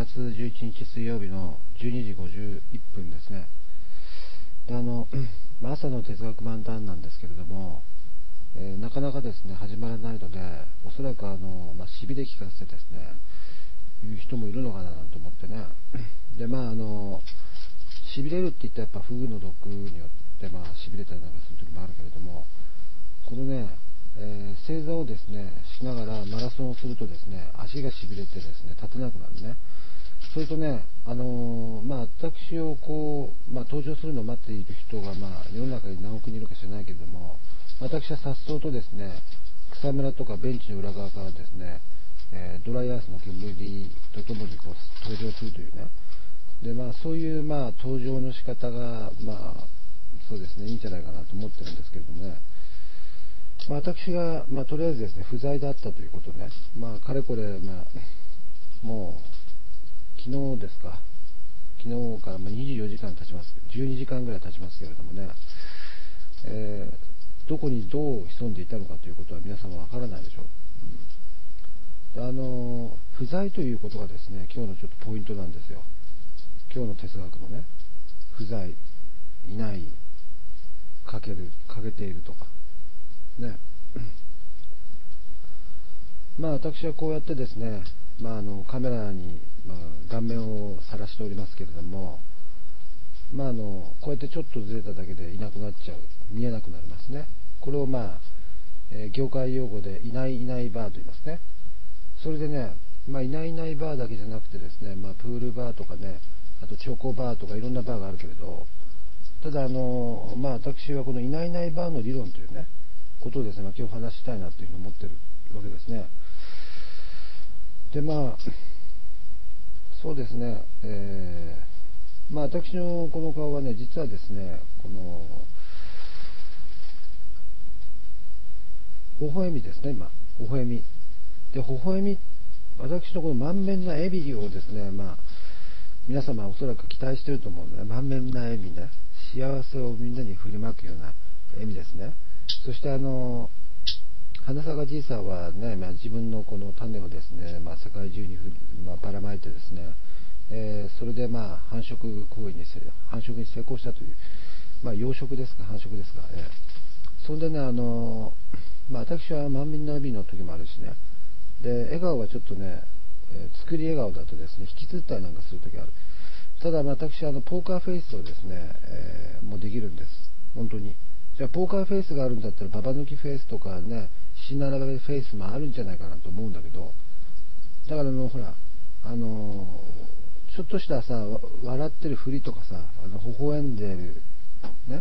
月11日水曜日の12時51分ですね。で朝の哲学漫談なんですけれども、なかなかですね始まらないので、おそらくしびれ聞かせてですねいう人もいるのかなと思ってね。でしびれるって言ったらやっぱフグの毒によってしびれたりなんかする時もあるけれども、このね、正座をですねしながらマラソンをするとですね、足がしびれてですね立てなくなるね。それとね、私を登場するのを待っている人が世の中に何億人いるか知らないけれども、私は颯爽とですね草むらとかベンチの裏側からですね、ドライアースの煙とともに登場するというね。でそういう登場の仕方がそうですねいいんじゃないかなと思ってるんですけれどもね。私がとりあえずですね不在だったということでね、かれこれもう昨日ですか、昨日から24時間経ちます、12時間ぐらい経ちますけれどもね、どこにどう潜んでいたのかということは皆様わからないでしょう。不在ということがですね今日のちょっとポイントなんですよ。今日の哲学のね、不在、いない、欠けているとかね。私はこうやってですね、カメラに、顔面を晒しておりますけれども、こうやってちょっとずれただけでいなくなっちゃう、見えなくなりますね。これを業界用語でいないいないバーと言いますね。それでね、いないいないバーだけじゃなくてですね、プールバーとかね、あとチョコバーとかいろんなバーがあるけれど、ただ私はこのいないいないバーの理論というねことをですね、今日話したいなというふうに思ってるわけですね。でそうですね、私のこの顔はね、実はですね、この微笑みですね。微笑みで、微笑み、私のこの満面な笑みをですね、皆様おそらく期待していると思うので、満面な笑みね、幸せをみんなに振りまくような笑みですね。そして花咲じいさんはね、自分のこの種をですね、世界中にばらまいてですね、それで繁殖に成功したという、養殖ですか繁殖ですか、それでね私は満面の笑みの時もあるしね、で笑顔はちょっとね、作り笑顔だとですね引きつったりなんかする時がある。ただ私ポーカーフェイスをですね、もうできるんです、本当に。じゃあポーカーフェイスがあるんだったらババ抜きフェイスとかね、死ならべフェイスもあるんじゃないかなと思うんだけど、だからほらちょっとしたさ笑ってるふりとかさ、微笑んでるね、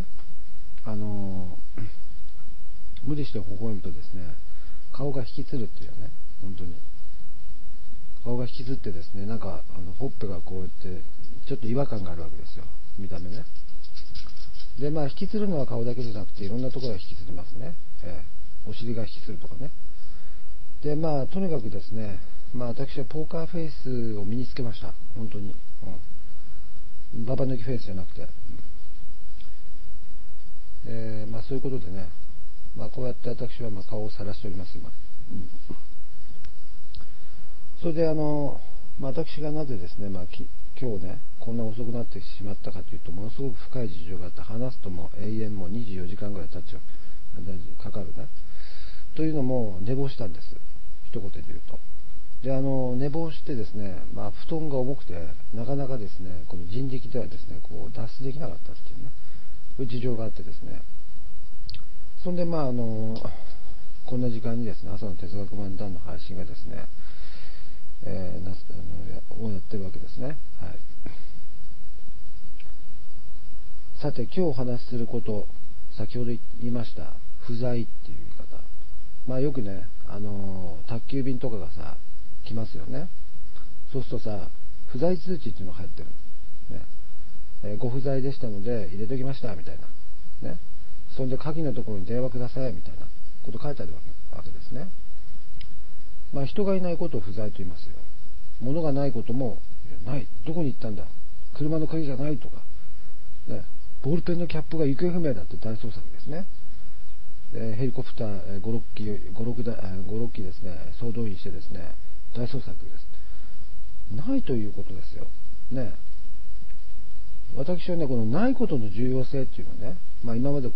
無理して微笑むとですね顔が引きつるっていうね、本当に顔が引きつってですね、なんかほっぺがこうやってちょっと違和感があるわけですよ、見た目ね。で引きつるのは顔だけじゃなくていろんなところが引きつりますね、お尻が引きつるとかね。でとにかくですね、私はポーカーフェイスを身につけました、本当に、ババ抜きフェイスじゃなくて、そういうことでね、こうやって私は顔を晒しております今、それで私がなぜですね、今日ねこんな遅くなってしまったかというと、ものすごく深い事情があって、話すともう永遠もう24時間ぐらい経っちゃうかかるね。というのも寝坊したんです、一言で言うと。で寝坊してですね、布団が重くてなかなかですねこの人力ではですね脱出できなかったっていうね、そういう事情があってですね、そんでこんな時間にですね朝の哲学漫談の配信がですね、をやってるわけですね。はい。さて今日お話しすること、先ほど言いました不在っていう言い方、よくね宅急便とかがさ来ますよね。そうするとさ不在通知っていうのが入ってるね、ご不在でしたので入れときましたみたいなね。そんで鍵のところに電話くださいみたいなこと書いてあるわけですね。人がいないことを不在と言いますよ。物がないこともない、どこに行ったんだ、車の鍵がないとかね、ボールペンのキャップが行方不明だって大捜索ですね。ヘリコプター5、6機ですね総動員してですね大捜索です。 ないということですよ。ね。私はね、このないことの重要性っていうのをね、今まで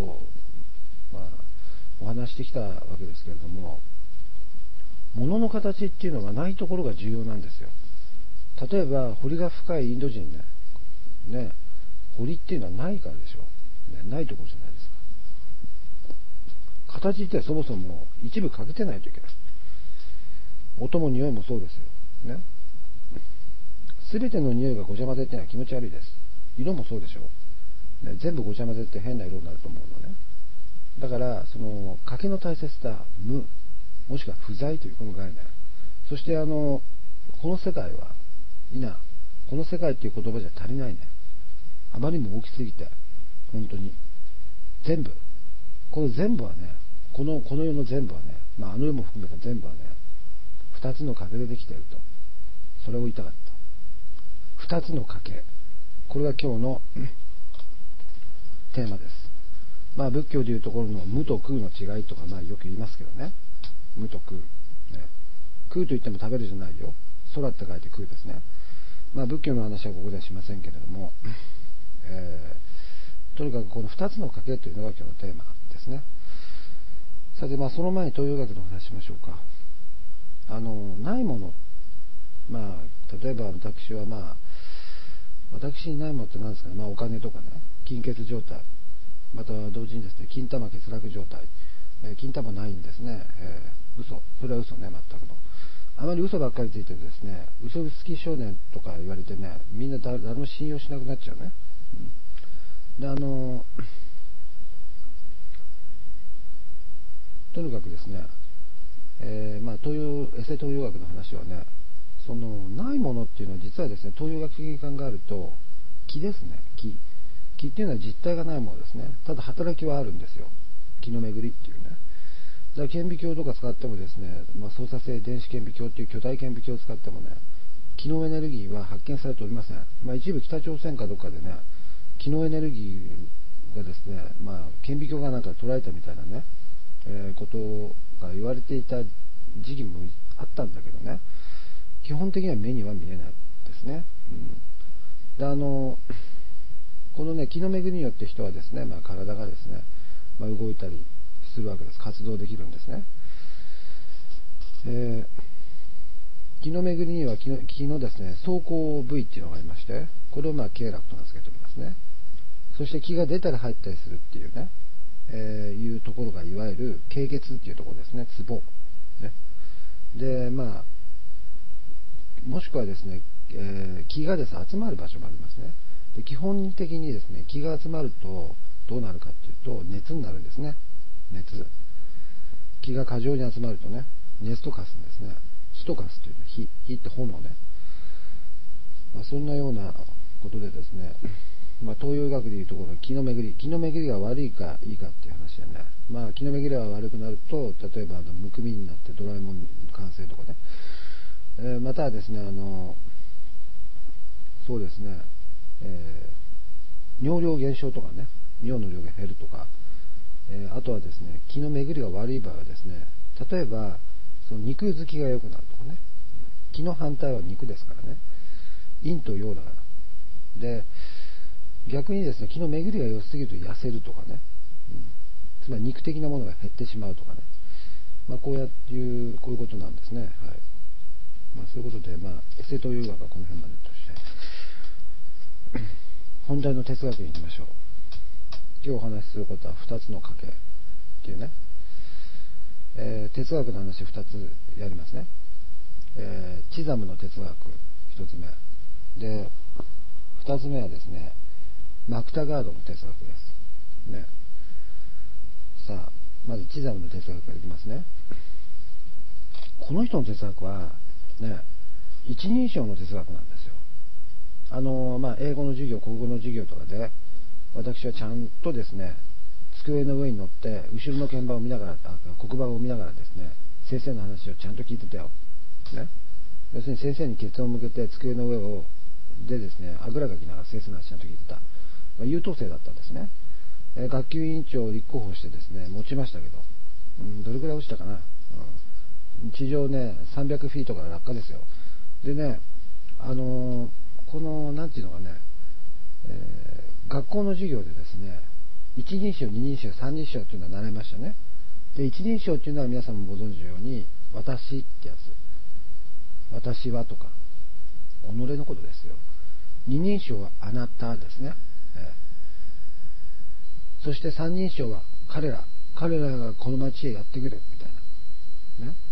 お話してきたわけですけれども、物の形っていうのがないところが重要なんですよ。例えば彫りが深いインド人ね、彫りっていうのはないからでしょ、ね、ないところじゃないですか。形ってそもそも一部欠けてないといけない。音も匂いもそうですよね。全ての匂いがごちゃ混ぜっていうのは気持ち悪いです。色もそうでしょ、ね、全部ごちゃ混ぜって変な色になると思うのね。だからその欠けの大切さ、無もしくは不在というこの概念、そしてこの世界はこの世界っていう言葉じゃ足りないね。あまりにも大きすぎて、本当に全部、この全部はね、この世の全部はね、あの世も含めた全部はね、二つの賭けでできていると、それを言いたかった。二つの賭け、これが今日のテーマです。仏教でいうところの無と空の違いとかよく言いますけどね。無と空、ね、空といっても食べるじゃないよ。空って書いて空ですね。仏教の話はここではしませんけれども、とにかくこの2つの賭けというのが今日のテーマですね。さてその前に東洋学の話しましょうか。ないもの、例えば私は私にないものって何ですかね。お金とかね、金欠状態、また同時にですね、金玉欠落状態、金玉ないんですね。嘘、それは嘘ね、全くの。あまり嘘ばっかりついてるですね、嘘つき少年とか言われてね、みんな誰も信用しなくなっちゃうね。でとにかくですね、エセ東洋学の話はね、そのないものっていうのは実はですね、東洋学的に考えると気ですね。気っていうのは実体がないものですね。ただ働きはあるんですよ。気の巡りっていうね。だから顕微鏡とか使ってもですね、操作性電子顕微鏡っていう巨大顕微鏡を使ってもね、気のエネルギーは発見されておりません。一部北朝鮮かどっかでね、気のエネルギーがですね、顕微鏡が捉えたみたいなね、ことが言われていた時期もあったんだけどね、基本的には目には見えないですね。でこのね、気の巡りによって人はですね、体がですね、動いたりするわけです。活動できるんですね。気の巡りには気のですね、走行部位っていうのがありまして、これを経絡と名付けておりますね。そして気が出たり入ったりするっていうね、いうところがいわゆる経血っていうところですね。ツボね。でもしくはですね、気がですね、集まる場所もありますね。で基本的にですね、気が集まるとどうなるかっていうと熱になるんですね。熱。気が過剰に集まるとね、熱と化すんですね。火と化すというのは火って炎ね。そんなようなことでですね、東洋医学でいうところの気の巡りが悪いかいいかっていう話でね、気の巡りが悪くなると、例えばむくみになってドラえもん完成とかね、またはですね、そうですね、尿量減少とかね、尿の量が減るとか、あとはですね、気の巡りが悪い場合はですね、例えばその肉付きが良くなるとかね、気の反対は肉ですからね、陰と陽だから。で逆にですね、気の巡りが良すぎると痩せるとかね、つまり肉的なものが減ってしまうとかね、こういうことなんですね。はい。そういうことで、エセ東洋学はこの辺までとして本題の哲学に行きましょう。今日お話しすることは2つの賭けっていうね、哲学の話2つやりますね。チザムの哲学1つ目で、2つ目はですね、マクタガードの哲学ですね。さあまずチザムの哲学からいきますね。この人の哲学はね、一人称の哲学なんですよ。英語の授業、国語の授業とかで私はちゃんとですね、机の上に乗って後ろの黒板を見ながらですね、先生の話をちゃんと聞いてたよ、ね、要するに先生にケツを向けて机の上でですね、あぐらかきながら先生の話ちゃんと聞いてた、優等生だったんですね。学級委員長を立候補してですね、持ちましたけど、どれくらい落ちたかな、地上ね300フィートから落下ですよ。でね、 このなんていうのかね、学校の授業でですね、一人称、二人称、三人称っていうのは習いましたね。で、一人称っていうのは皆さんもご存知のように、私ってやつ、私はとか、己のことですよ。二人称はあなたですね。そして三人称は彼らがこの町へやってくるみたいなね。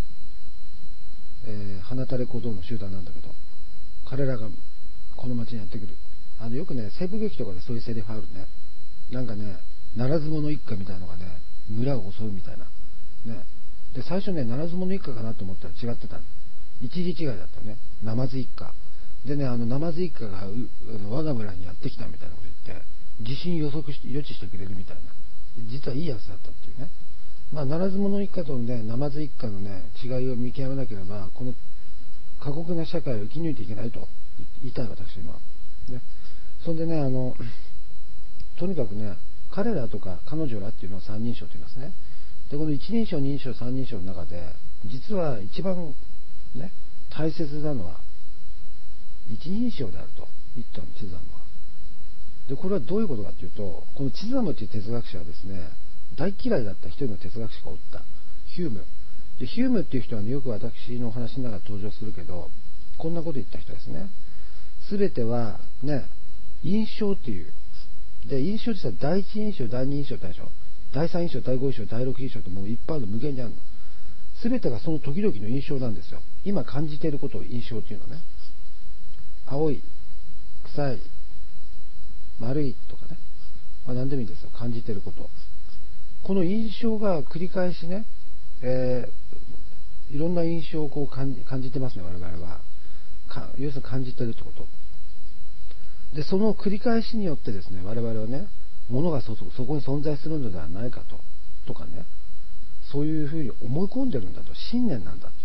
放たれ小僧の集団なんだけど、彼らがこの町にやってくる。よくね、西部劇とかでそういうセリフあるね。なんかね、ならず者一家みたいなのがね、村を襲うみたいな。ね。で、最初ね、ならず者一家かなと思ったら違ってた。一時違いだったね。ナマズ一家。でね、ナマズ一家が我が村にやってきたみたいなこと言って、地震予知してくれるみたいな。実はいいやつだったっていうね。まあ、ならず者一家とね、ナマズ一家のね、違いを見極めなければ、この過酷な社会を生き抜いていけないと言いたい、私今。ね。そんでね、とにかくね、彼らとか彼女らっていうのを三人称と言いますね。で、この一人称、二人称、三人称の中で、実は一番ね、大切なのは、一人称であると言ったの、チザムは。で、これはどういうことかというと、このチザムという哲学者はですね、大嫌いだった一人の哲学者がおった。ヒューム。で、ヒュームっていう人はね、よく私のお話の中で登場するけど、こんなこと言った人ですね。すべてはね、印象っていう。で、印象って言ったら第一印象、第二印象ってあるでしょ。第三印象、第五印象、第六印象ってもういっぱいあるの、無限にあるの。すべてがその時々の印象なんですよ。今感じていることを印象っていうのね。青い、臭い、丸いとかね。まあ、何でもいいんですよ。感じていること。この印象が繰り返しね、いろんな印象をこう感じてますね、我々は。要するに感じてるってこと。で、その繰り返しによってですね、我々はね、物がそこに存在するのではないかとかね、そういうふうに思い込んでるんだと、信念なんだっていう。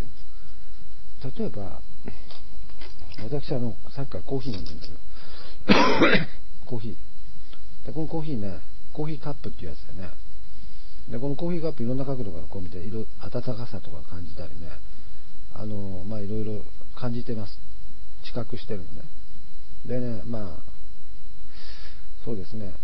例えば、私さっきからコーヒー飲んでるんだけど、コーヒー。で、このコーヒーね、コーヒーカップっていうやつでね、で、このコーヒーカップいろんな角度からこう見て、温かさとか感じたりね、まあいろいろ感じてます。知覚してるのね。でね、まあ、そうですね、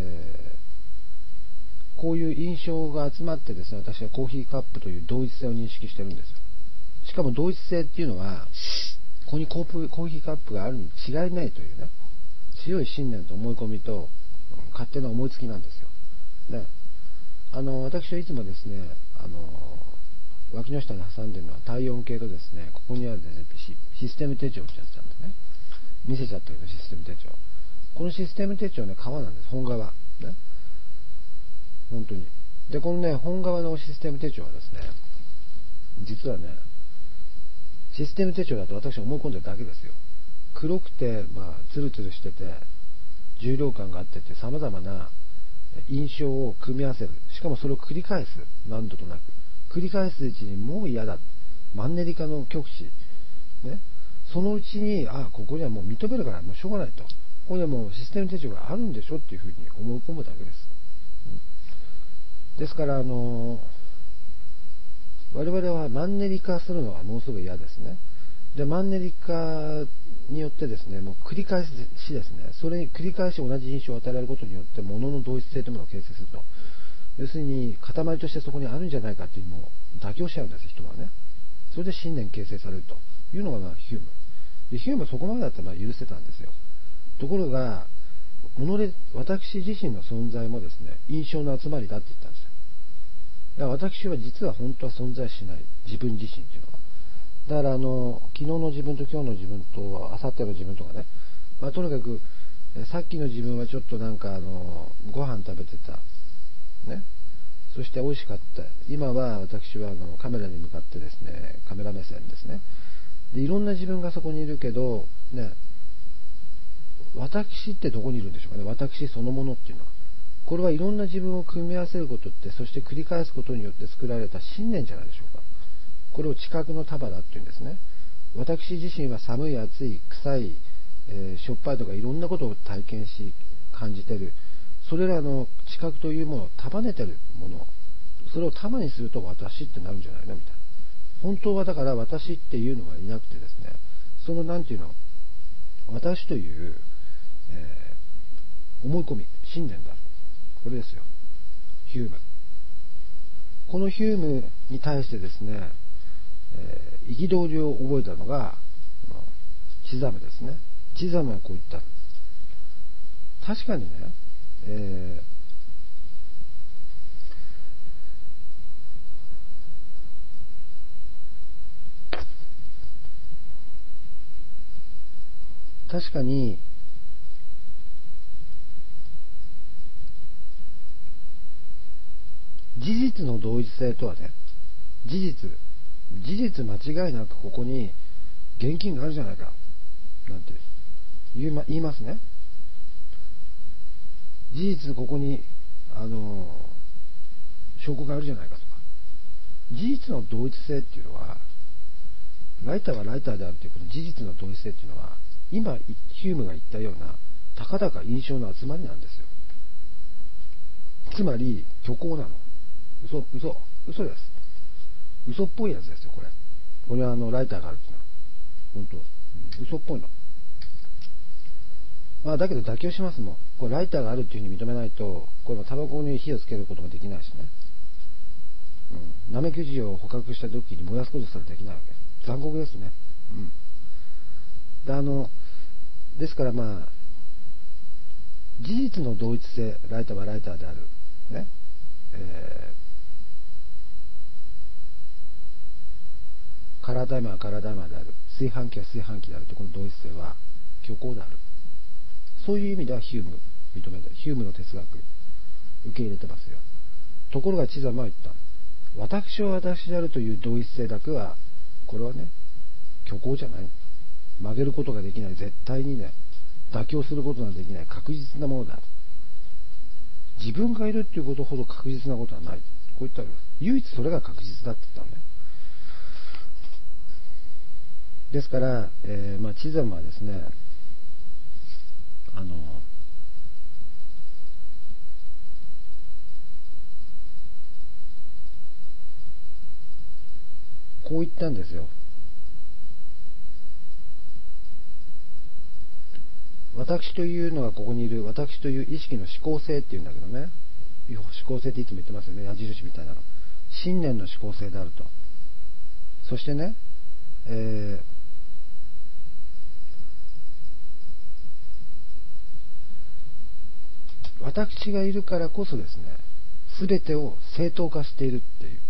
こういう印象が集まってですね、私はコーヒーカップという同一性を認識してるんですよ。しかも同一性っていうのは、ここにコーヒーカップがあるに違いないというね、強い信念と思い込みと、勝手な思いつきなんですよ。ね。私はいつもですね、脇の下に挟んでるのは体温計とですね、ここにあるですね、システム手帳ってやつなんですね。見せちゃったけど、システム手帳。このシステム手帳ね、革なんです。本革。ね。本当に。で、このね、本革のシステム手帳はですね、実はね、システム手帳だと私は思い込んでるだけですよ。黒くて、まあ、ツルツルしてて、重量感があってて、様々な印象を組み合わせる。しかもそれを繰り返す。何度となく。繰り返すうちにもう嫌だ。マンネリ化の極致。ね。そのうちに、ここにはもう認めるからもうしょうがないと。ここにはもうシステム手帳があるんでしょっていうふうに思い込むだけです。ですから、我々はマンネリ化するのはものすごい嫌ですね。で、マンネリ化によってですね、もう繰り返しですね、それに繰り返し同じ印象を与えられることによって、物の同一性というものを形成すると。要するに、塊としてそこにあるんじゃないかっていうのを妥協しちゃうんです、人はね。それで信念形成されるというのが、まあ、ヒューム。で、ヒュームはそこまでだったらまあ許せたんですよ。ところが、私自身の存在もですね、印象の集まりだって言ったんですよ。だから私は実は本当は存在しない。自分自身っていうのは。だから昨日の自分と今日の自分と明後日の自分とかね、まあ、とにかくさっきの自分はちょっとなんかご飯食べてたね、そして美味しかった。今は私はカメラに向かってですね、カメラ目線ですね。で、いろんな自分がそこにいるけどね、私ってどこにいるんでしょうかね。私そのものっていうのは、これはいろんな自分を組み合わせることって、そして繰り返すことによって作られた信念じゃないでしょうか。これを知覚の束だっていうんですね。私自身は寒い、暑い、臭い、しょっぱいとかいろんなことを体験し感じてる。それらの知覚というものを束ねてるもの、それを束にすると私ってなるんじゃないのみたいな。本当はだから私っていうのがいなくてですね、そのなんていうの、 私という、思い込み、信念である。これですよ。ヒューム。このヒュームに対してですね、憤りを覚えたのが、チザムですね。チザムはこう言った。確かにね、確かに事実の同一性とはね、事実間違いなくここに現金があるじゃないかなんて言いますね。事実ここに証拠があるじゃないかとか、事実の同一性っていうのは、ライターはライターであるというこの事実の同一性っていうのは、今ヒュームが言ったようなたかだか印象の集まりなんですよ。つまり虚構なの。嘘です。嘘っぽいやつですよ、これ。これはライターがあるっていうのは本当、嘘っぽいの。まあだけど妥協しますもん。これライターがあるっていうふうに認めないと、これタバコに火をつけることもできないしね。ナメクジを捕獲した時に燃やすことすらできないわけ。残酷ですね。ですからまあ事実の同一性、ライターはライターであるね、カラータイマーはカラータイマーである、炊飯器は炊飯器であると、この同一性は虚構である。そういう意味ではヒューム認めた。ヒュームの哲学受け入れてますよ。ところがチザムは言った。私は私であるという同一性だけは、これはね、虚構じゃない。曲げることができない、絶対にね、妥協することができない確実なものだ。自分がいるっていうことほど確実なことはない。こう言ったら、唯一それが確実だって言ったのね。ですから、チザムはですね、こう言ったんですよ。私というのがここにいる私という意識の思考性っていうんだけどね、思考性っていつも言ってますよね、矢印みたいなの。信念の思考性であると。そしてね、私がいるからこそですね、全てを正当化しているっていう、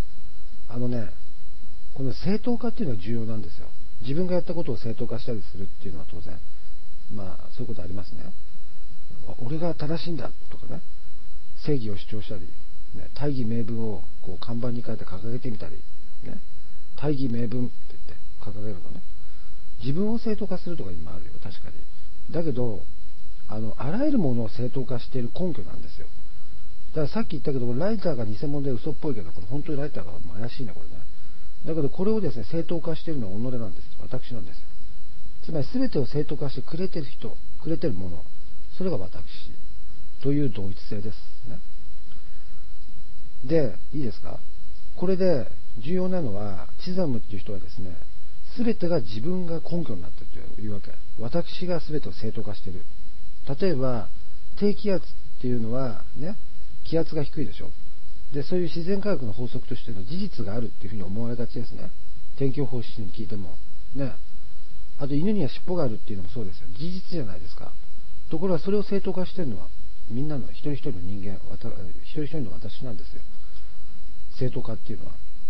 この正当化っていうのは重要なんですよ。自分がやったことを正当化したりするっていうのは当然そういうことありますね。俺が正しいんだとかね、正義を主張したり、ね、大義名分をこう看板に書いて掲げてみたり、ね、大義名分って言って掲げるのね。自分を正当化するとかにもあるよ、確かに。だけどあらゆるものを正当化している根拠なんですよ。だからさっき言ったけど、ライターが偽物で嘘っぽいけど、これ本当にライターが怪しいね、これね。だけどこれをですね、正当化しているのは己なんです。私なんですよ。つまり全てを正当化してくれてる人、くれてるもの、それが私という同一性ですね。で、いいですか。これで重要なのは、チザムっていう人はですね、全てが自分が根拠になっているというわけ。私が全てを正当化している。例えば低気圧っていうのはね、気圧が低いでしょ。で、そういう自然科学の法則としての事実があるっていうふうに思われがちですね。天気予報士に聞いてもね。あと犬には尻尾があるっていうのもそうですよ。事実じゃないですか。ところがそれを正当化してるのはみんなの一人一人の人間、一人一人の私なんですよ。正当化っていうのは。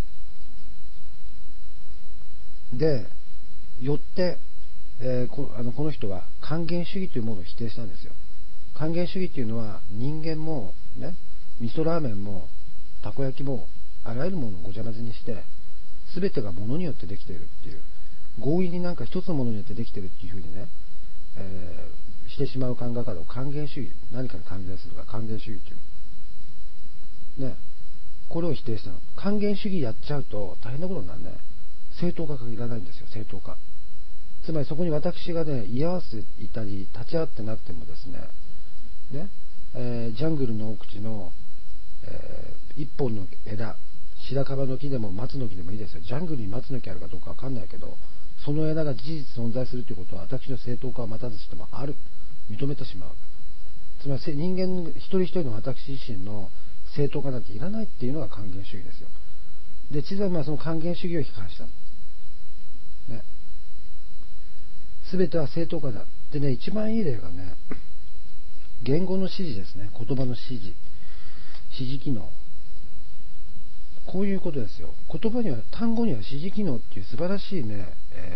で、よって、この人は還元主義というものを否定したんですよ。還元主義というのは人間もね、味噌ラーメンもたこ焼きもあらゆるものをごちゃ混ぜにして全てが物によってできているっていう、強引になんか一つのものによってできているっていうふうにね、してしまう考え方を還元主義、何かに還元するか還元主義っていうね、これを否定したの。還元主義やっちゃうと大変なことになるね。正当化がいらないんですよ、正当化。つまりそこに私がね、居合わせていたり立ち会ってなくてもですね、ジャングルの奥地の、一本の枝、白樺の木でも松の木でもいいですよ。ジャングルに松の木あるかどうかわかんないけど、 その枝が事実存在するということは、私の正当化は待たずしてもある、認めてしまうわけ。つまり人間一人一人の私自身の正当化なんていらないっていうのが還元主義ですよ。で、地山はその還元主義を批判したの。ね。すべては正当化だ。でね、一番いい例がね、言語の指示ですね。言葉の指示。指示機能。こういうことですよ。言葉には、単語には指示機能っていう素晴らしいね、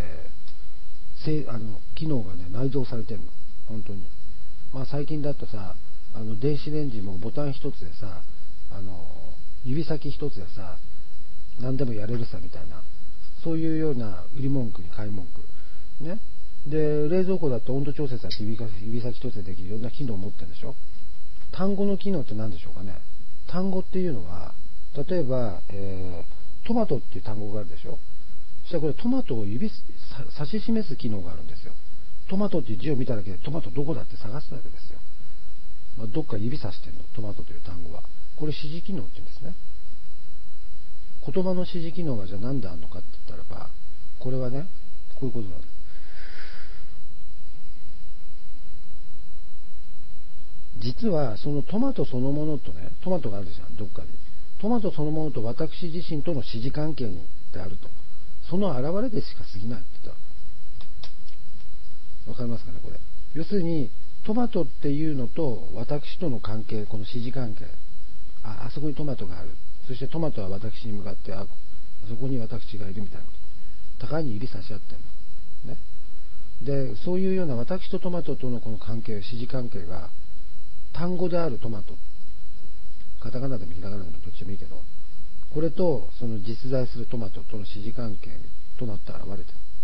機能がね、内蔵されてるの。本当に。まあ最近だとさ、電子レンジもボタン一つでさ、指先一つでさ、何でもやれるさみたいな、そういうような売り文句に買い文句。ね。で、冷蔵庫だと温度調節は指先一つでできるいろんな機能を持ってるんでしょ。単語の機能って何でしょうかね。単語っていうのは、例えば、トマトっていう単語があるでしょ。そしたらこれトマトを指し示す機能があるんですよ。トマトっていう字を見ただけでトマトどこだって探すわけですよ。まあ、どっか指さしてるの、トマトという単語は。これ指示機能って言うんですね。言葉の指示機能がじゃあ何であるのかって言ったらば、これはね、こういうことなんです。実はそのトマトそのものとね、トマトがあるじゃん、どっかに。トマトそのものと私自身との指示関係にであると。その現れでしか過ぎないって言った。わかりますかね、これ。要するに、トマトっていうのと私との関係、この指示関係。あそこにトマトがある。そしてトマトは私に向かって、そこに私がいるみたいなこと。互いに指差し合ってるの。ね。で、そういうような私とトマトとのこの関係、指示関係が、単語であるトマト。カタカナでもひらがなでもどっちでもいいけど、これとその実在するトマトとの指示関係となって現れてる。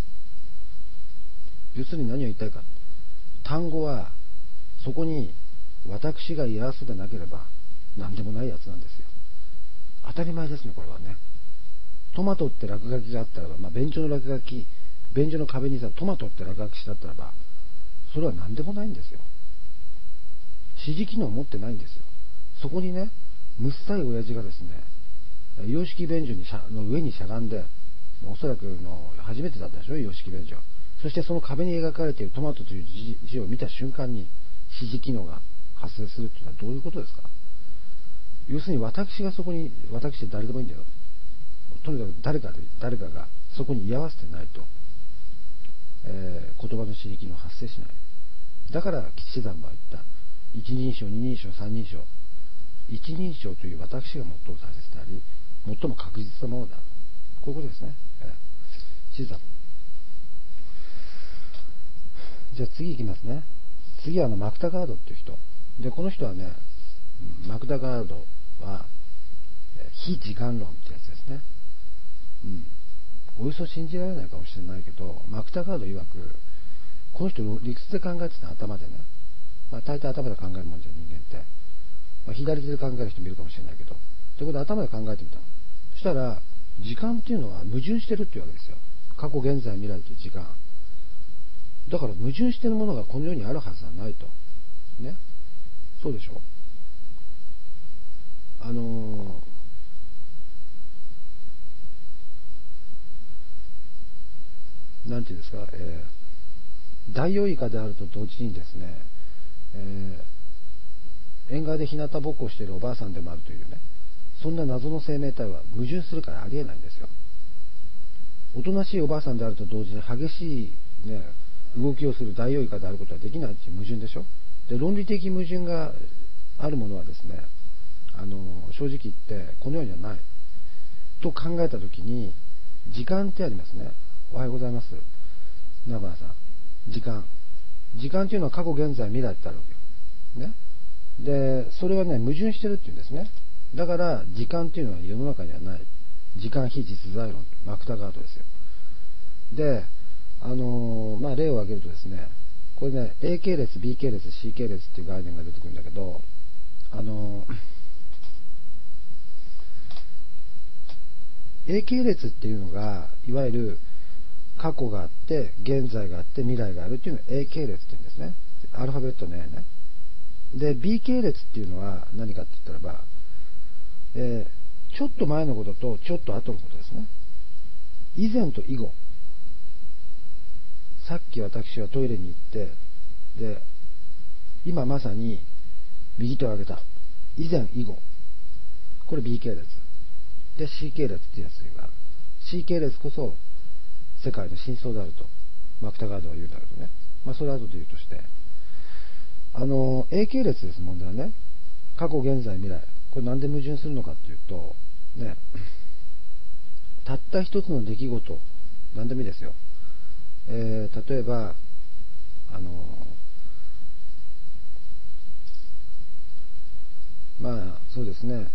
要するに何を言いたいか。単語は、そこに私が居合わせでなければ何でもないやつなんですよ。当たり前ですね、これはね。トマトって落書きがあったらば、まあ、便所の落書き、便所の壁にさ、トマトって落書きしてあったらば、それは何でもないんですよ。指示機能を持ってないんですよ。そこにね、むっさい親父がですね、洋式便所の上にしゃがんで、おそらくの初めてだったでしょ、洋式便所。そしてその壁に描かれているトマトという字を見た瞬間に指示機能が発生するというのはどういうことですか。要するに私がそこに、私って誰でもいいんだよ。とにかく誰かがそこに居合わせてないと、言葉の指示機能発生しない。だから吉山は言った。一人称、二人称、三人称。一人称という私が最も大切であり、最も確実なものである。こういうことですね。地山。じゃあ次いきますね。次はマクタガードっていう人。で、この人はね、マクタガードは、非時間論ってやつですね。およそ信じられないかもしれないけど、マクタガード曰く、この人理屈で考えてた頭でね、まあ、大体頭で考えるもんじゃ人間って、まあ、左手で考える人もいるかもしれないけど、ということで頭で考えてみたの。そしたら時間っていうのは矛盾してるっていうわけですよ。過去、現在、未来という時間だから、矛盾してるものがこの世にあるはずはないとね。そうでしょ。なんていうんですか、ダイオウイカであると同時にですね、縁側で日向ぼっこをしているおばあさんでもあるというね、そんな謎の生命体は矛盾するからありえないんですよ。おとなしいおばあさんであると同時に激しい、ね、動きをするダイオウイカであることはできないという矛盾でしょ。で、論理的矛盾があるものはですね、正直言ってこの世にはないと考えたときに、時間ってありますね。おはようございます、名原さん。時間というのは過去、現在、未来ってあるわけよね。で、それはね、矛盾してるっていうんですね。だから時間っていうのは世の中にはない。時間非実在論、マクタガードですよ。で、まあ、例を挙げるとですね、これね、A 系列、B 系列、C 系列っていう概念が出てくるんだけど、A 系列っていうのが、いわゆる過去があって、現在があって、未来があるっていうのを A 系列っていうんですね。アルファベットの A ね。で、B 系列っていうのは何かって言ったらば、ちょっと前のこととちょっと後のことですね。以前と以後。 さっき私はトイレに行って、で、今まさに右手を上げた。以前以後。これ B 系列。で、C 系列っていうやつがある。C 系列こそ世界の真相であると、マクタガードは言うんだけどね。それは後で言うとして。A 系列です、問題はね。過去、現在、未来。これなんで矛盾するのかっていうと、ね、たった一つの出来事、なんでもいいですよ。例えば、そうですね、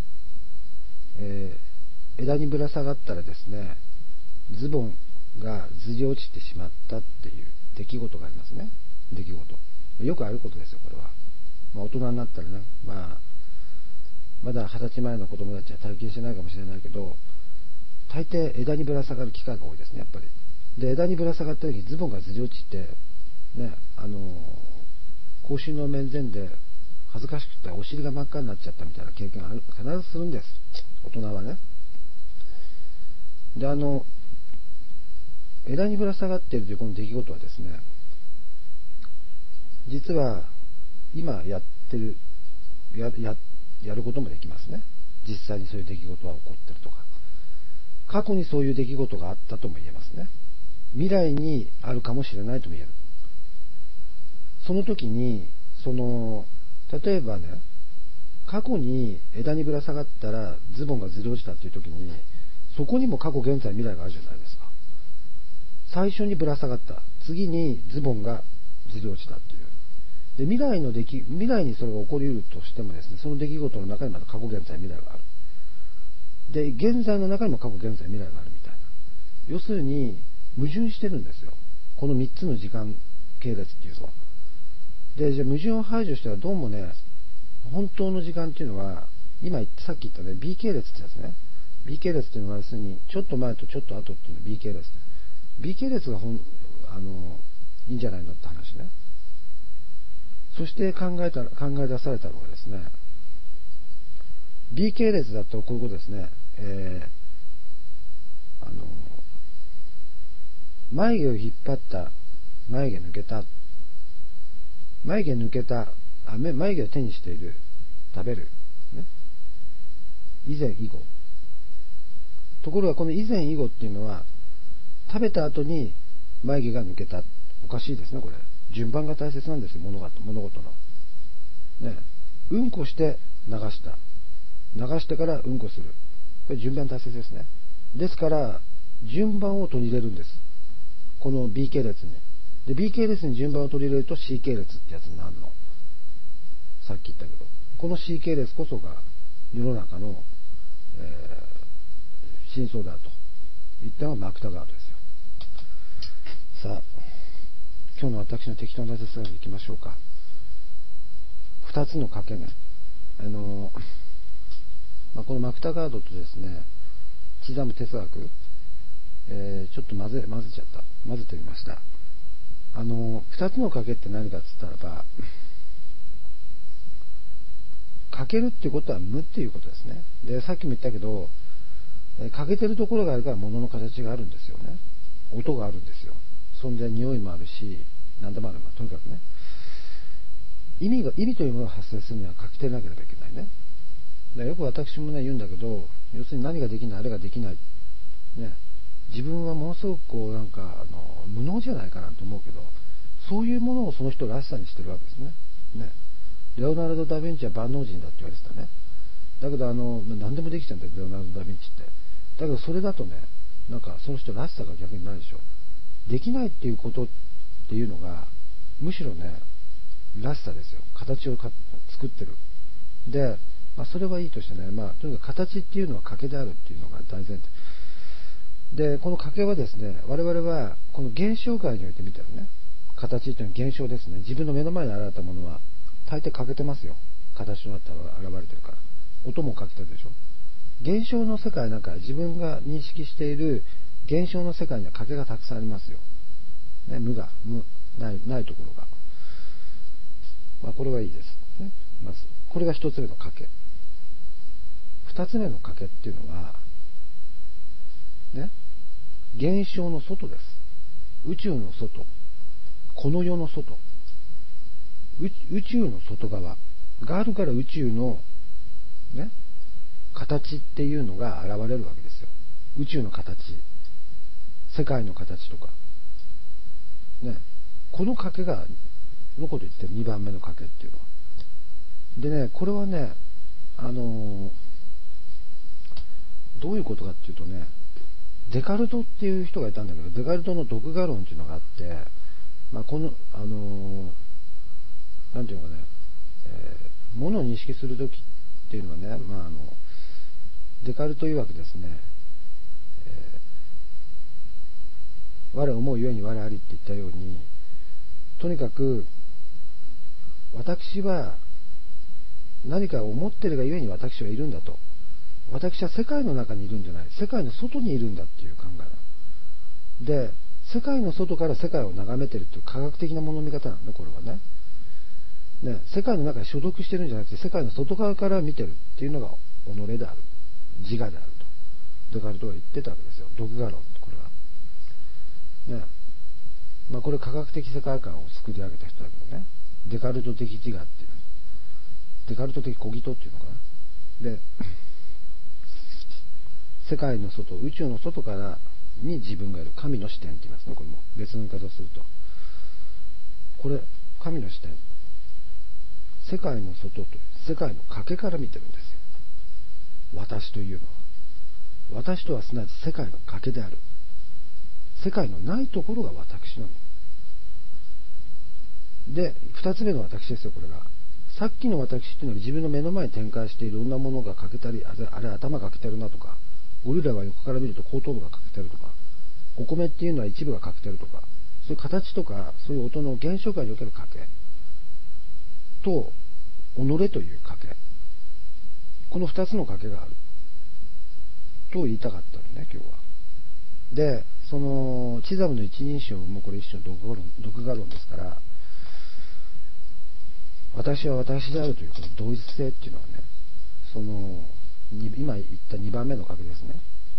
枝にぶら下がったらですね、ズボンがずり落ちてしまったっていう出来事がありますね。出来事。よくあることですよ、これは。大人になったらね、まだ20歳前の子供たちは体験してないかもしれないけど、大抵枝にぶら下がる機会が多いですね、やっぱり。で、枝にぶら下がった時ズボンがずり落ちて、ね、口臭の面前で恥ずかしくてお尻が真っ赤になっちゃったみたいな経験必ずするんです、大人はね。で、枝にぶら下がっているというこの出来事はですね、実は今やってるやることもできますね。実際にそういう出来事は起こってるとか、過去にそういう出来事があったとも言えますね。未来にあるかもしれないとも言える。その時に例えばね、過去に枝にぶら下がったらズボンがずり落ちたっていう時に、そこにも過去、現在、未来があるじゃないですか。最初にぶら下がった、次にズボンがずり落ちたっていう。で、未来にそれが起こりうるとしてもですね、その出来事の中にまた過去、現在、未来がある。で、現在の中にも過去、現在、未来があるみたいな。要するに矛盾してるんですよ、この3つの時間系列っていうのは。で、じゃあ矛盾を排除したらどうもね、本当の時間っていうのはさっき言ったね、 B 系列ってやつね。 B 系列っていうのは要するにちょっと前とちょっと後っていうのは B 系列。 B 系列がいいんじゃないのって話ね。そして考え出されたのがですね、 B 系列だとこういうことですね。眉毛を引っ張った、眉毛抜けた、眉毛を手にしている、食べる、ね、以前以後。ところがこの以前以後っていうのは、食べた後に眉毛が抜けた。おかしいですね、これ。順番が大切なんですよ、物事の。ね、うんこして流した。流してからうんこする。これ順番大切ですね。ですから、順番を取り入れるんです。この B 系列に。で、B 系列に順番を取り入れると C 系列ってやつになるの。さっき言ったけど。この C 系列こそが世の中の、真相だと言ったのがマクタガードですよ。さあ、今日の私の適当な説明でいきましょうか。2つの賭けね。このマクタガードとですね、チザム哲学、ちょっと混ぜてみました。2つの賭けって何かっつったらば、賭けるっていうことは無っていうことですね。で、さっきも言ったけど、欠けてるところがあるから物の形があるんですよね。音があるんですよ。そんで匂いもあるし、何でもある。とにかくね、意味というものが発生するには欠けてなければいけないね。で、よく私もね言うんだけど、要するに何ができない、あれができない、ね、自分はものすごく無能じゃないかなと思うけど、そういうものをその人らしさにしてるわけですね。レオナルド・ダ・ヴィンチは万能人だって言われてたね。だけど何でもできちゃうんだよ、レオナルド・ダ・ヴィンチって。だけどそれだとね、その人らしさが逆にないでしょ。できないっていうことっていうのがむしろね、らしさですよ。形を作ってる。で、それはいいとしてね、とにかく形っていうのは賭けであるっていうのが大前提で、この賭けはですね、我々はこの現象界において見たらね、形っていうのは現象ですね。自分の目の前に現れたものは大抵欠けてますよ。形となったら現れてるから。音も欠けてるでしょ。現象の世界なんか自分が認識している現象の世界には欠けがたくさんありますよ。ね、無ないところが。これはいいです。ね、まず、これが一つ目の賭け。二つ目の賭けっていうのは、ね、現象の外です。宇宙の外。 この世の外、宇宙の外側があるから宇宙のね、形っていうのが現れるわけですよ。宇宙の形、世界の形とかね、この賭けがのこと言ってる、2番目の賭けっていうのは。でね、これはね、どういうことかっていうとね、デカルトっていう人がいたんだけど、デカルトの独画論っていうのがあって、このなんていうのかね、物を認識するときっていうのはね、デカルト曰くですね、我思うゆえに我ありって言ったように、とにかく私は何かを思ってるがゆえに私はいるんだと。私は世界の中にいるんじゃない、世界の外にいるんだっていう考えなの。で、世界の外から世界を眺めてるっていう科学的なものの見方なのね、これはね。世界の中に所属してるんじゃなくて、世界の外側から見てるっていうのが己である、自我であるとデカルトが言ってたわけですよ。独画論、これはね。これ科学的世界観を作り上げた人だけどね、デカルト的自我っていう、デカルト的小人っていうのかな。で、世界の外、宇宙の外からに自分がいる、神の視点って言いますね。これも別の言い方をすると、これ神の視点、世界の外という世界の賭けから見てるんですよ。私というのは、私とはすなわち世界の賭けである。世界のないところが私なので、二つ目の私ですよ。これがさっきの私っていうのは自分の目の前に展開しているいろんなものが欠けたり、あれ頭が欠けてるなとか、ゴリラは横から見ると後頭部が欠けてるとか、お米っていうのは一部が欠けてるとか、そういう形とかそういう音の現象界における賭けと己という賭け、この二つの賭けがあると言いたかったのね、今日は。で、そのチザムの一人称もこれ一種の独画論ですから、私は私であるというこの同一性っていうのはね、その今言った2番目の賭けですね。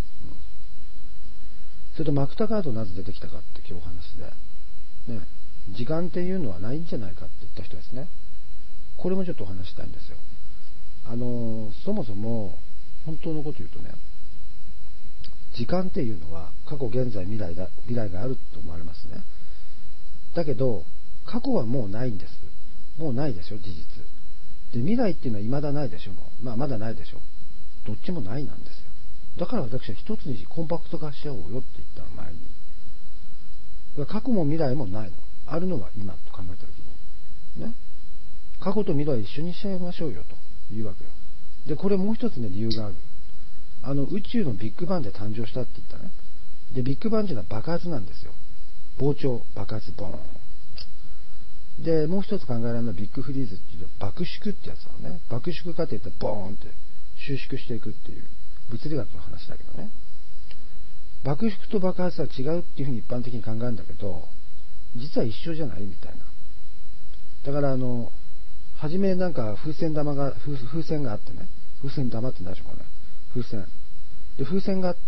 それとマクタカードなぜ出てきたかって今日お話で、時間っていうのはないんじゃないかって言った人ですね。これもちょっとお話したいんですよ。そもそも本当のこと言うとね、時間っていうのは過去現在未来があると思われますね。だけど過去はもうないんです。もうないでしょ、事実で。未来っていうのは未だないでしょ。まだないでしょ。どっちもないなんですよ。だから私は一つにコンパクト化しちゃおうよって言ったの、前に。過去も未来もないの。あるのは今と考えた時にね、過去と未来を一緒にしちゃいましょうよというわけよ。で、これもう一つね、理由がある。宇宙のビッグバンで誕生したって言ったね。で、ビッグバンっていうのは爆発なんですよ。膨張、爆発、ボーン。で、もう一つ考えられるのはビッグフリーズっていう爆縮ってやつなのね。爆縮過程ってボーンって収縮していくっていう物理学の話だけどね。爆縮と爆発は違うっていうふうに一般的に考えるんだけど、実は一緒じゃないみたいな。だから初めなんか風船があってね、風船玉って何でしょうかね、風船で、風船があって、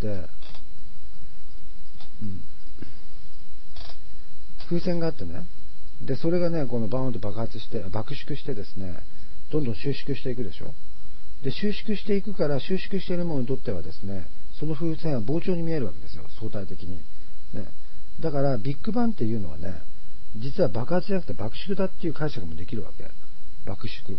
風船があってね、でそれがね、このバーンと爆縮してですね、どんどん収縮していくでしょ。で収縮していくから、収縮しているものにとってはですね、その風船は膨張に見えるわけですよ、相対的にね。だからビッグバンっていうのはね、実は爆発じゃなくて爆縮だっていう解釈もできるわけ。爆縮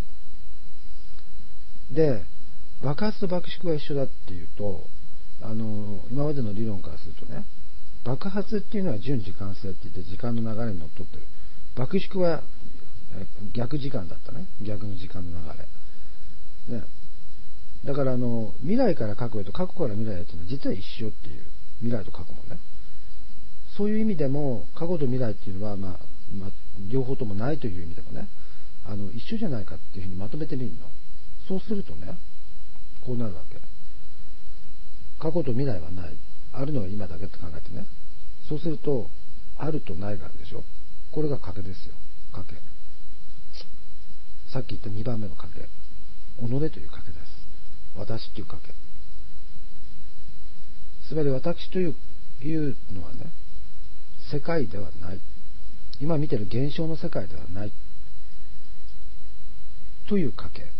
で、爆発と爆縮が一緒だっていうと、今までの理論からするとね、爆発っていうのは順時間性って言って時間の流れにのっとってる。爆縮は逆時間だったね、逆の時間の流れね。だから未来から過去へと過去から未来へっていうのは実は一緒っていう、未来と過去もね。そういう意味でも過去と未来っていうのは、両方ともないという意味でもね、一緒じゃないかっていうふうにまとめてみるの。そうするとね、こうなるわけ。過去と未来はない、あるのは今だけって考えてね。そうするとあるとないがあるでしょ。これが賭けですよ、賭け。さっき言った2番目の賭け、己という賭けです。私という賭け。つまり私というのはね、世界ではない。 今見てる現象の世界ではないという賭け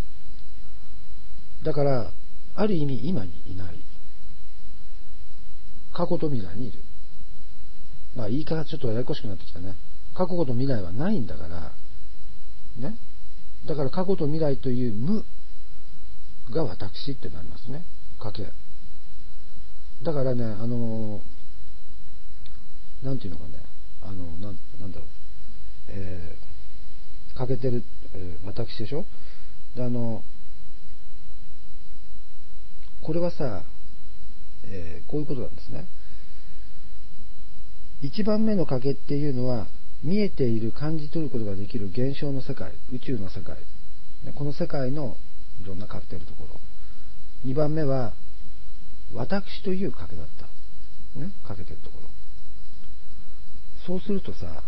だから、ある意味今にいない、過去と未来にいる。言い方ちょっとややこしくなってきたね。過去と未来はないんだからね。だから過去と未来という無が私ってなりますね。賭けだからね、なんていうのかね、なんだろう、欠けてる、私でしょ。でこれはさ、こういうことなんですね。1番目の賭けっていうのは、見えている、感じ取ることができる現象の世界、宇宙の世界、この世界のいろんな賭けてるところ。2番目は私という賭けだった、ね、賭けてるところ。そうするとさ、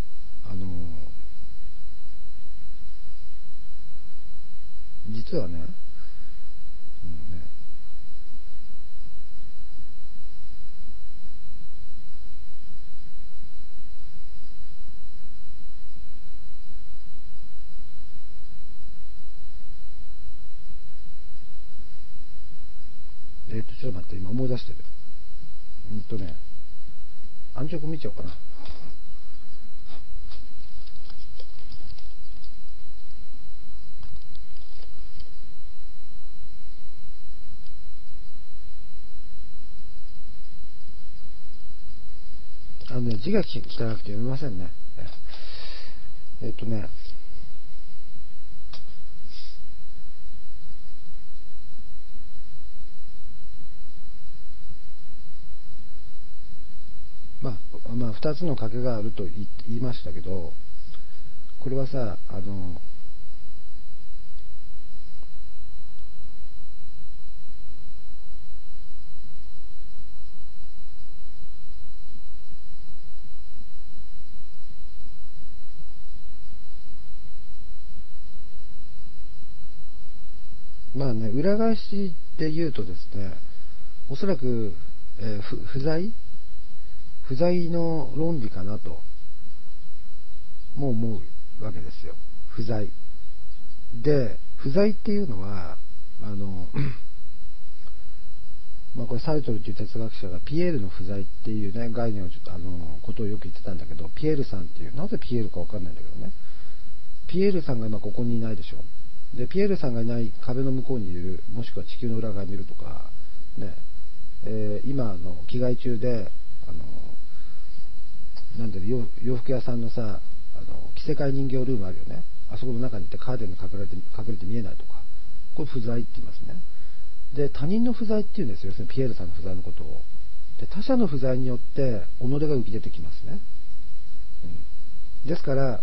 実はね、ちょっと待って、今思い出してる。安直見ちゃおうかな。字が汚くて読めませんね。2つの賭けがあると言いましたけど、これはさ、裏返しで言うとですね、おそらく、不在の論理かなとも思うわけですよ。不在で、不在っていうのはこれサルトルという哲学者がピエールの不在っていうね概念をちょっとことをよく言ってたんだけど、ピエールさんっていう、なぜピエールかわかんないんだけどね、ピエールさんが今ここにいないでしょ。でピエールさんがいない壁の向こうにいる、もしくは地球の裏側にいるとかね、今の着替え中で洋服屋さんのさ、着せ替え人形ルームあるよね。あそこの中に行ってカーテンに隠れて見えないとか、これ不在って言いますね。で他人の不在っていうんですよ、要するにピエールさんの不在のことを。で他者の不在によって己が浮き出てきますね。ですから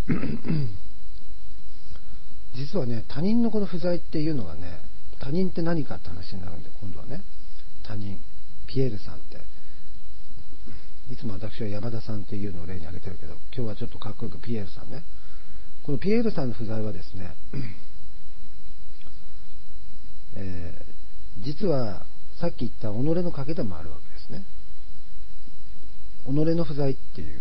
実はね、他人のこの不在っていうのがね、他人って何かって話になるんで、今度はね、他人、ピエールさんって、いつも私は山田さんっていうのを例に挙げてるけど、今日はちょっとかっこよくピエールさんね。このピエールさんの不在はですね、実はさっき言った己の賭けでもあるわけですね。己の不在っていう。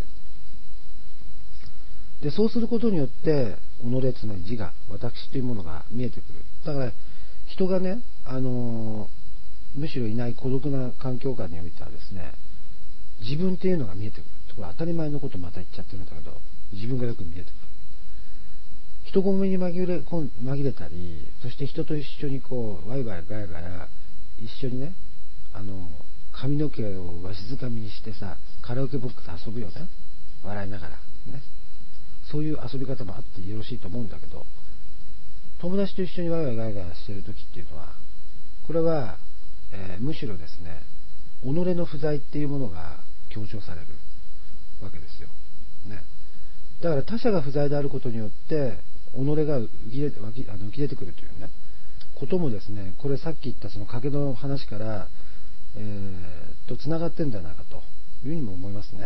でそうすることによって己、つまり自我、私というものが見えてくる。だから人がね、むしろいない孤独な環境下においてはですね、自分っていうのが見えてくる。これ当たり前のことまた言っちゃってるんだけど、自分がよく見えてくる。人混みに紛れたり、そして人と一緒にこうワイワイガヤガヤ一緒にね、髪の毛をわしづかみにしてさ、カラオケボックスで遊ぶよね、笑いながらね。そういう遊び方もあってよろしいと思うんだけど、友達と一緒にワイワイガヤガヤしてる時っていうのは、これは、むしろですね、己の不在っていうものが強調されるわけですよ、ね。だから他者が不在であることによって己が浮き出てくるというねこともですね、これさっき言ったその賭けの話からつながってるんじゃないかというふうにも思いますね。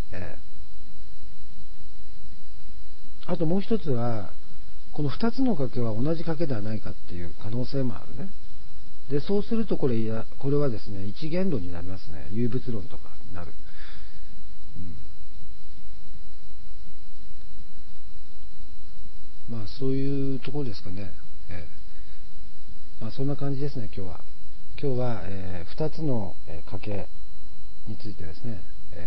あともう一つは、この2つの賭けは同じ賭けではないかっていう可能性もあるね。でそうするとこれはですね、一元論になりますね。有物論とかになる。 そういうところですかね。そんな感じですね、今日は。2つの家系についてですね、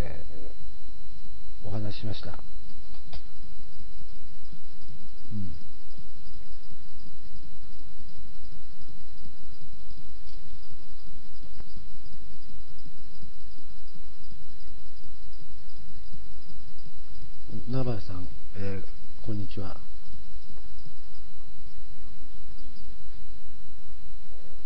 お話ししました。ナバさん、こんにちは。